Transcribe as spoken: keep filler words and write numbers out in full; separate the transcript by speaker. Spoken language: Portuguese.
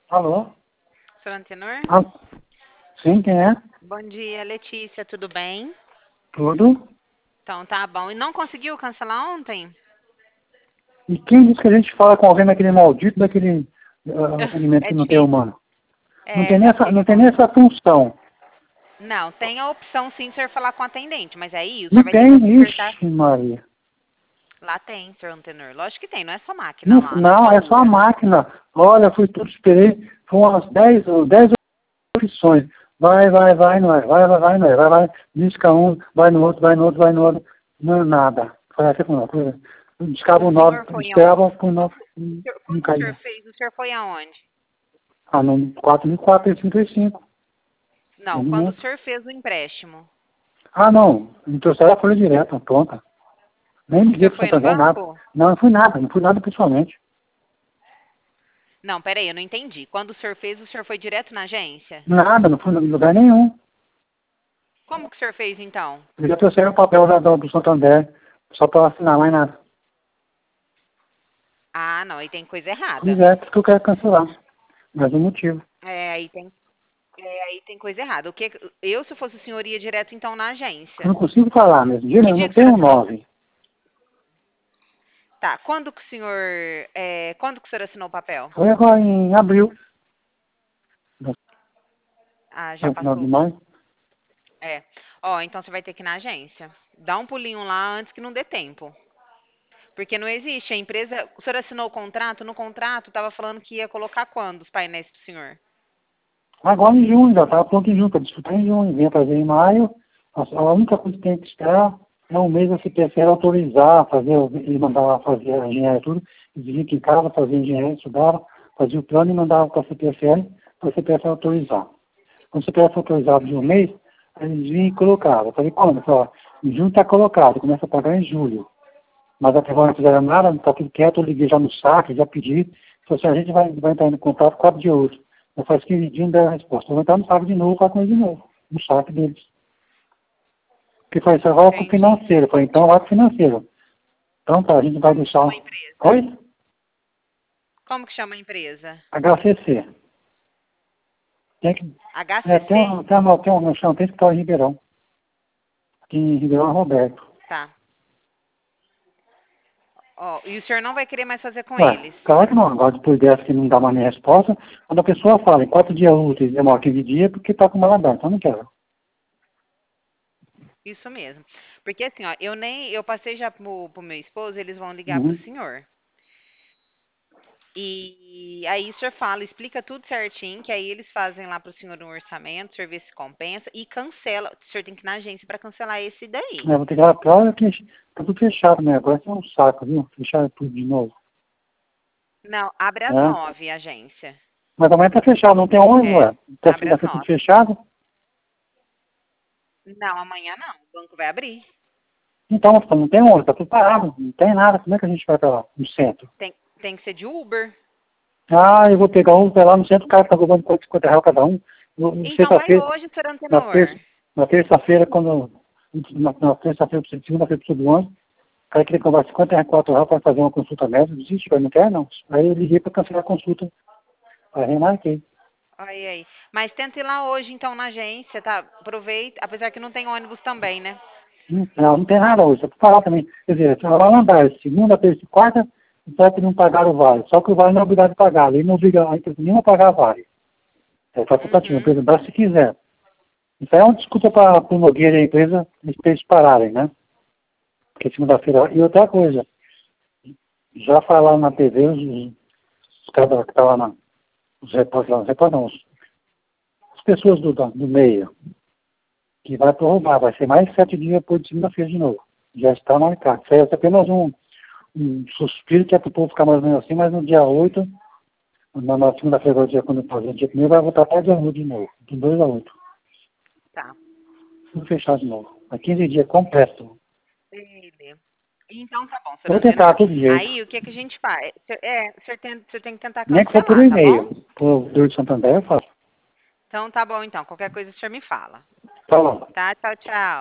Speaker 1: Alô?
Speaker 2: Senhor Antenor?
Speaker 1: Ah, sim, quem é?
Speaker 2: Bom dia, Letícia, tudo bem?
Speaker 1: Tudo?
Speaker 2: Então tá bom. E não conseguiu cancelar ontem?
Speaker 1: E quem disse que a gente fala com alguém daquele maldito, daquele uh, atendimento
Speaker 2: É
Speaker 1: que não tem
Speaker 2: difícil.
Speaker 1: humano? Não tem
Speaker 2: É,
Speaker 1: nem essa,
Speaker 2: é
Speaker 1: não
Speaker 2: igual.
Speaker 1: tem nem essa função.
Speaker 2: Não, tem a opção sim de o senhor falar com o atendente, mas aí o
Speaker 1: Não
Speaker 2: senhor vai ter que
Speaker 1: tem,
Speaker 2: conversar.
Speaker 1: ixi, Maria.
Speaker 2: Lá tem, senhor Antenor. Lógico que tem, não é só máquina
Speaker 1: Não,
Speaker 2: lá, não é
Speaker 1: não,
Speaker 2: só
Speaker 1: é só a
Speaker 2: Ura.
Speaker 1: máquina. Olha, fui tudo, esperei. Foram umas dez, dez opções. Vai, vai, vai, não é. Vai, vai, vai, não é. Vai, vai. Disca um, vai no outro, vai no outro, vai no outro. Não, nada. Foi assim, foi, foi. Discava
Speaker 2: O
Speaker 1: o nove,
Speaker 2: senhor foi aonde?
Speaker 1: esperava por nove,
Speaker 2: O senhor-
Speaker 1: não
Speaker 2: Quando o senhor
Speaker 1: caía.
Speaker 2: fez, o senhor foi aonde?
Speaker 1: Ah, no quatro mil quatrocentos e trinta e cinco.
Speaker 2: Não, quando o
Speaker 1: Atendimento.
Speaker 2: senhor fez o empréstimo.
Speaker 1: Ah, não. Me trouxeram a folha direta, pronta. Nem
Speaker 2: O
Speaker 1: liguei
Speaker 2: senhor
Speaker 1: pro
Speaker 2: foi no
Speaker 1: Santander, nada.
Speaker 2: banco?
Speaker 1: Não, não fui nada, não fui nada pessoalmente.
Speaker 2: Não, peraí, eu não entendi. Quando o senhor fez, o senhor foi direto na agência?
Speaker 1: Nada, não fui em lugar nenhum.
Speaker 2: Como que o senhor fez então?
Speaker 1: Eles já trouxeram o papel da, do, do Santander, só para assinar, mais nada.
Speaker 2: Ah, não, aí tem coisa
Speaker 1: Pois
Speaker 2: errada.
Speaker 1: é, por isso que eu quero cancelar. Mas o motivo.
Speaker 2: É, aí tem É, aí tem coisa errada. O que eu, se fosse o senhor, ia direto então na
Speaker 1: Eu
Speaker 2: agência.
Speaker 1: não consigo falar mesmo. Dia
Speaker 2: Que
Speaker 1: nenhum,
Speaker 2: dia
Speaker 1: não
Speaker 2: que o senhor
Speaker 1: tenho
Speaker 2: assinou?
Speaker 1: nove.
Speaker 2: Tá. Quando que o senhor, é, quando que o senhor assinou o papel?
Speaker 1: Foi agora em abril,
Speaker 2: Ah, já
Speaker 1: no final de
Speaker 2: passou.
Speaker 1: maio.
Speaker 2: É. Ó, então você vai ter que ir na agência. Dá um pulinho lá antes que não dê tempo. Porque não existe. A empresa. O senhor assinou o contrato? No contrato estava falando que ia colocar quando os painéis pro senhor?
Speaker 1: Agora em junho, já estava pronto em junho, para disputar em junho. Vinha fazer em maio. A, a única coisa que tem que esperar é um mês a C P F L autorizar, fazer, ele mandava fazer a engenharia e tudo. Eles vinham aqui em casa, fazia engenharia, estudava, fazia o plano e mandava para a C P F L, para a C P F L autorizar. Quando o C P F autorizado de um
Speaker 2: Uhum.
Speaker 1: mês, aí eles vinham e colocavam. Eu falei, quando? Eu falei, ó, em junho está colocado, começa a pagar em julho. Mas até agora não fizeram nada, está tudo quieto, eu liguei já no saque, já pedi. Falei assim, a gente vai, vai entrar em contato quatro dias úteis. Eu faz quinze dias não deram a resposta. Eu vou entrar no saque de novo, falar com eles de novo, no saque deles. Porque foi isso agora com o
Speaker 2: Entendi.
Speaker 1: financeiro. Eu falei, então vai com o financeiro. Então tá, a gente vai
Speaker 2: Como que chama
Speaker 1: deixar.
Speaker 2: a empresa?
Speaker 1: Oi?
Speaker 2: Como que chama a empresa?
Speaker 1: H C C. Tem que. É, tem
Speaker 2: H C C?
Speaker 1: uma, tem uma, tem uma, chama, tem escritório em Ribeirão. Aqui em Ribeirão Roberto.
Speaker 2: Tá. Ó, e o senhor não vai querer mais fazer com
Speaker 1: Ué,
Speaker 2: eles?
Speaker 1: claro que não. Agora depois dessa que não dá mais nem resposta, quando a pessoa fala em quatro dias úteis, demora quinze dias, é porque tá com maladar, então não quero.
Speaker 2: Isso mesmo. Porque assim, ó, eu nem, eu passei já pro, pro meu esposo, eles vão ligar pro
Speaker 1: Uhum.
Speaker 2: senhor. E aí o senhor fala, explica tudo certinho, que aí eles fazem lá pro senhor um orçamento, o senhor vê se compensa e cancela. O senhor tem que ir na agência para cancelar esse daí.
Speaker 1: É, vou ter que ir lá pra que tá tudo fechado, né? Agora é um saco, viu? Fechar tudo de novo.
Speaker 2: Não, abre às
Speaker 1: Né?
Speaker 2: nove a agência.
Speaker 1: Mas amanhã tá fechado, não tem ônibus,
Speaker 2: É,
Speaker 1: ué. Tá,
Speaker 2: abre
Speaker 1: tá
Speaker 2: às
Speaker 1: tudo
Speaker 2: nove.
Speaker 1: fechado.
Speaker 2: Não, amanhã não, o banco vai abrir.
Speaker 1: Então, não tem ônibus, tá tudo parado, não tem nada. Como é que a gente vai pra lá, no centro?
Speaker 2: Tem, tem que ser de Uber.
Speaker 1: Ah, eu vou pegar um, vai lá no centro, o cara tá cobrando cinquenta reais cada um. No- no
Speaker 2: Então vai
Speaker 1: Sexta-feira,
Speaker 2: hoje, senhor
Speaker 1: na terça,
Speaker 2: Antenor.
Speaker 1: na terça-feira, quando. Na, na terça-feira, segunda-feira, do ônibus, o cara queria cobrar cinquenta e quatro reais para fazer uma consulta médica. Eu disse, eu não quero não. Aí eu liguei para cancelar a consulta. Aí remarquei.
Speaker 2: Aí, aí. Mas tenta ir lá hoje, então, na agência, tá? Aproveita, apesar que não tem ônibus também, né?
Speaker 1: Hum, Não, não tem nada hoje. É para falar também. Quer dizer, se ela lá andar segunda, terça e quarta, vai que não pagar o vale. Só que o vale não é obrigado a pagar. Ele não obriga a empresa nenhuma a pagar vale. É facultativo. A
Speaker 2: Uhum.
Speaker 1: empresa dá se quiser. Isso aí é uma desculpa para o Nogueira e a empresa para eles pararem, né? Porque segunda-feira. E outra coisa, já falaram na T V, os, os caras que estão lá, na, os repórteres lá, os repórteres não, os- as pessoas do, do meio, que vai prorrogar, vai ser mais sete dias depois de segunda-feira de novo. Já está marcado. Isso aí é apenas um, um suspiro que é para o povo ficar mais ou menos assim, mas no dia oito, na, na segunda-feira, dia, quando eu fazer dia primeiro, vai voltar até dia oito de novo, de dois a oito.
Speaker 2: Tá.
Speaker 1: Tudo fechado de novo. É quinze dias completo.
Speaker 2: Beleza. Então tá bom,
Speaker 1: Eu
Speaker 2: senhor
Speaker 1: vou tentar
Speaker 2: Antenor.
Speaker 1: todo jeito.
Speaker 2: Aí o que, que a gente faz? Cê- É, o senhor tem, o senhor tem que tentar
Speaker 1: Nem que for por
Speaker 2: cancelar, tá bom?
Speaker 1: e-mail. Por Dor de Santander, eu faço.
Speaker 2: Então tá bom, então. Qualquer coisa o senhor me fala.
Speaker 1: Tá bom.
Speaker 2: Tá? Tchau, tchau.